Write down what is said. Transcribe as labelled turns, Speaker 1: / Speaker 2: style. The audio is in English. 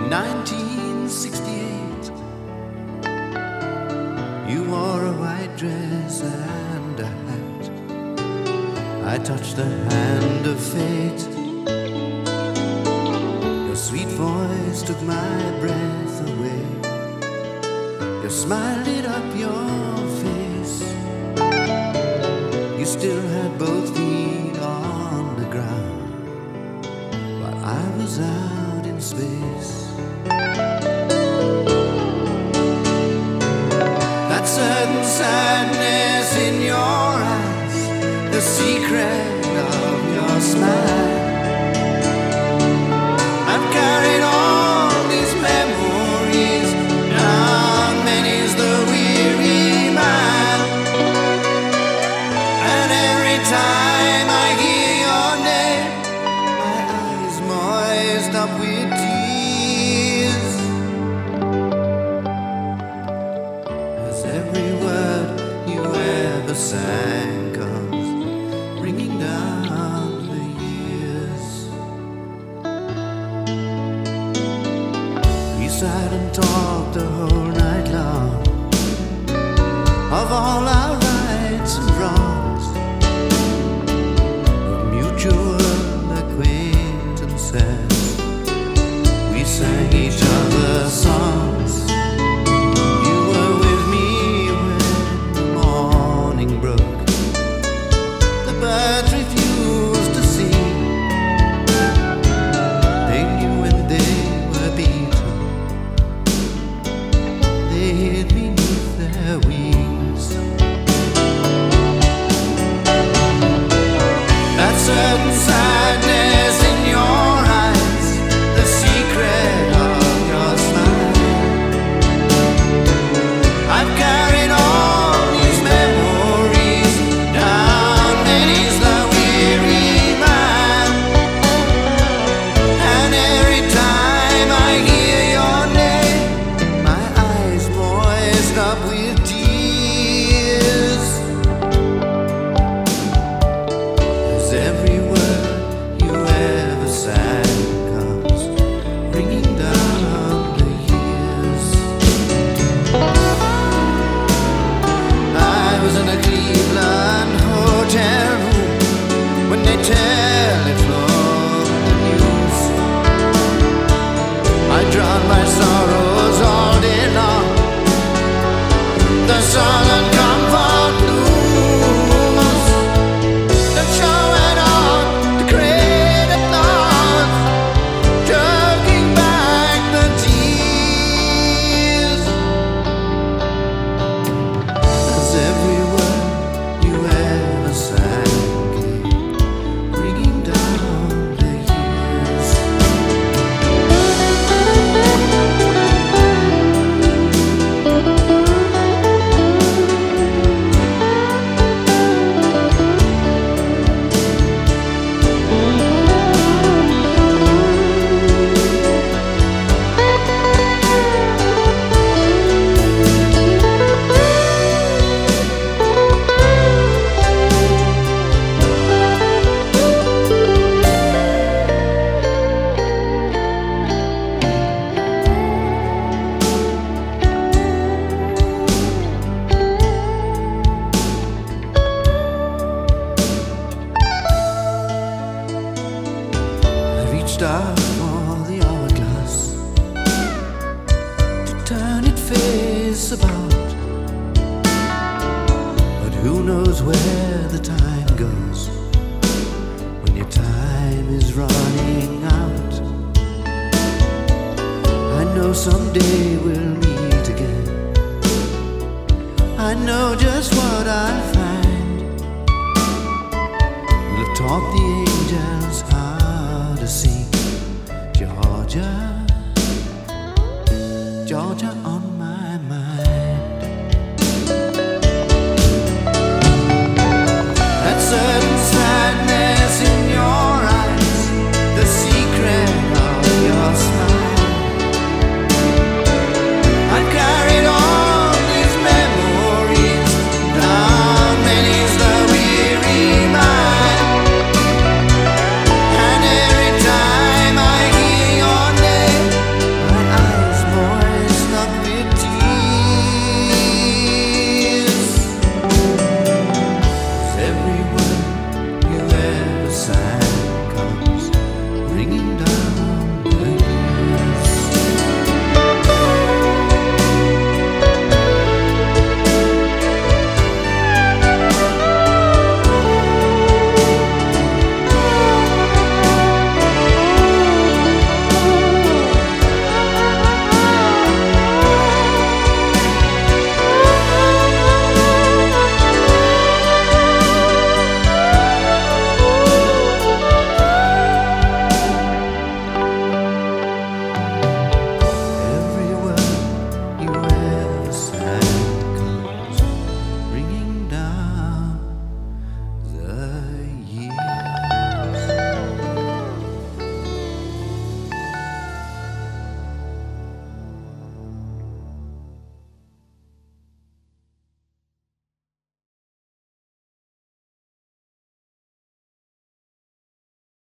Speaker 1: 1968, you wore a white dress and a hat. I touched the hand of fate. Your sweet voice took my breath away. Your smile lit up your face. You still had both feet on the ground while I was out in space. That certain sadness in your eyes, the secret of your smile. I've carried all these memories down many's the weary mile, and every time I hear your name, my eyes moist up with tears, as every word you ever sang comes ringing down the years. We sat and talked the whole night long of all our rights and wrongs, of mutual acquaintances. We sang each other's songs. You were with me when the morning broke. The birds refused to sing. They knew when they were beaten. They hid beneath their wings. That certain sadness in your eyes, the secret of your smile. I've carried all these memories down many's the weary mile, and every time I hear your name, my eyes moist up with tears, as every word you ever sang comes ringing down the years. I was in a Cleveland hotel room when they telephoned the news. I drowned my sorrows all day long. The Southern Comfort Blues. The show went on, the great applause, choking back the tears, as every word you ever sang came ringing down the years. I reached out for the hourglass to turn it face about, but who knows where the time goes when your time is running out. I know someday we'll meet again. I know just what I'll find. We'll have taught the angels how to sing Georgia, Georgia.